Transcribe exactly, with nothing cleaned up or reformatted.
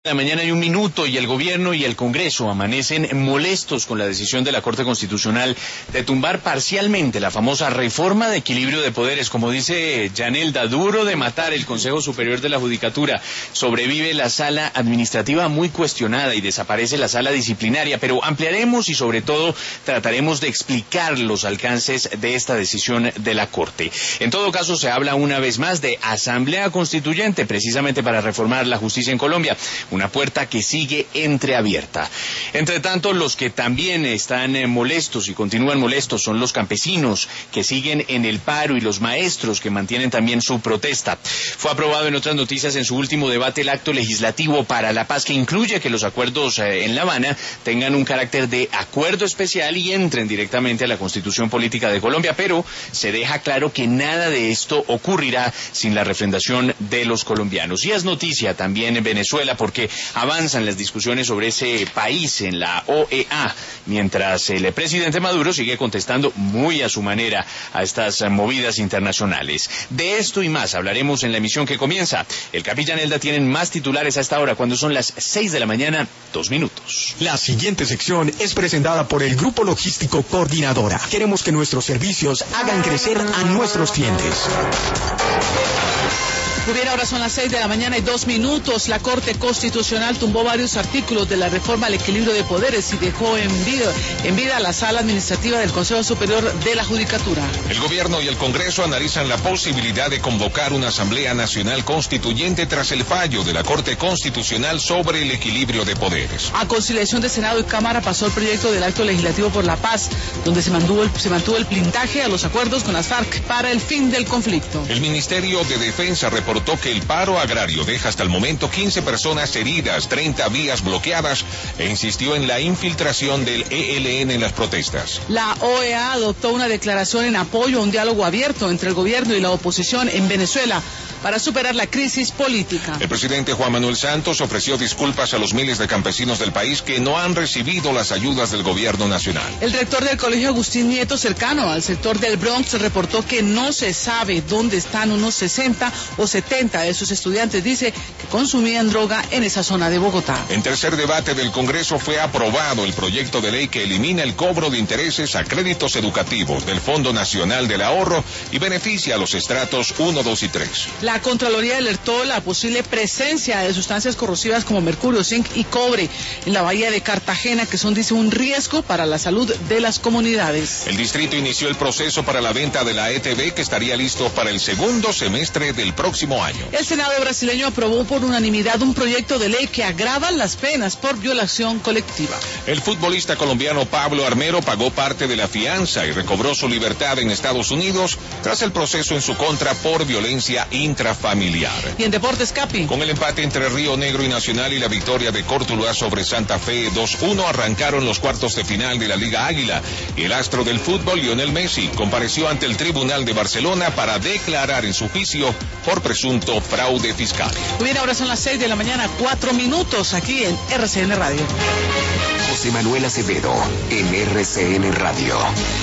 La mañana hay un minuto y el gobierno y el Congreso amanecen molestos con la decisión de la Corte Constitucional de tumbar parcialmente la famosa reforma de equilibrio de poderes. Como dice Yanelda, duro de matar el Consejo Superior de la Judicatura. Sobrevive la sala administrativa muy cuestionada y desaparece la sala disciplinaria, pero ampliaremos y sobre todo trataremos de explicar los alcances de esta decisión de la Corte. En todo caso, se habla una vez más de Asamblea Constituyente, precisamente para reformar la justicia en Colombia. Una puerta que sigue entreabierta. Entre tanto, los que también están eh, molestos y continúan molestos son los campesinos que siguen en el paro y los maestros que mantienen también su protesta. Fue aprobado en otras noticias en su último debate el acto legislativo para la paz, que incluye que los acuerdos eh, en La Habana tengan un carácter de acuerdo especial y entren directamente a la Constitución Política de Colombia, pero se deja claro que nada de esto ocurrirá sin la refrendación de los colombianos. Y es noticia también en Venezuela porque avanzan las discusiones sobre ese país en la O E A, mientras el presidente Maduro sigue contestando muy a su manera a estas movidas internacionales. De esto y más hablaremos en la emisión que comienza. El Capi y Yanelda tienen más titulares a esta hora, cuando son las seis de la mañana, dos minutos. La siguiente sección es presentada por el Grupo Logístico Coordinadora. Queremos que nuestros servicios hagan crecer a nuestros clientes. Muy bien, ahora son las seis de la mañana y dos minutos. La Corte Constitucional tumbó varios artículos de la reforma al equilibrio de poderes y dejó en vida, en vida la sala administrativa del Consejo Superior de la Judicatura. El gobierno y el Congreso analizan la posibilidad de convocar una Asamblea Nacional Constituyente tras el fallo de la Corte Constitucional sobre el equilibrio de poderes. A conciliación de Senado y Cámara pasó el proyecto del Acto Legislativo por la Paz, donde se mantuvo el, se mantuvo el blindaje a los acuerdos con las FARC para el fin del conflicto. El Ministerio de Defensa reportó Reportó que el paro agrario deja hasta el momento quince personas heridas, treinta vías bloqueadas e insistió en la infiltración del E L N en las protestas. La O E A adoptó una declaración en apoyo a un diálogo abierto entre el gobierno y la oposición en Venezuela para superar la crisis política. El presidente Juan Manuel Santos ofreció disculpas a los miles de campesinos del país que no han recibido las ayudas del gobierno nacional. El rector del Colegio Agustín Nieto, cercano al sector del Bronx, reportó que no se sabe dónde están unos sesenta o setenta de sus estudiantes. Dice que consumían droga en esa zona de Bogotá. En tercer debate del Congreso fue aprobado el proyecto de ley que elimina el cobro de intereses a créditos educativos del Fondo Nacional del Ahorro y beneficia a los estratos uno, dos y tres. La Contraloría alertó la posible presencia de sustancias corrosivas como mercurio, zinc y cobre en la bahía de Cartagena, que son, dice, un riesgo para la salud de las comunidades. El distrito inició el proceso para la venta de la E T B, que estaría listo para el segundo semestre del próximo año. El Senado brasileño aprobó por unanimidad un proyecto de ley que agrava las penas por violación colectiva. El futbolista colombiano Pablo Armero pagó parte de la fianza y recobró su libertad en Estados Unidos tras el proceso en su contra por violencia intrafamiliar. Y en deportes, Capi. Con el empate entre Río Negro y Nacional y la victoria de Cortuluá sobre Santa Fe dos uno, arrancaron los cuartos de final de la Liga Águila. Y el astro del fútbol, Lionel Messi, compareció ante el Tribunal de Barcelona para declarar en su juicio por presunto fraude fiscal. Muy bien, ahora son las seis de la mañana, cuatro minutos, aquí en R C N Radio. José Manuel Acevedo, en R C N Radio.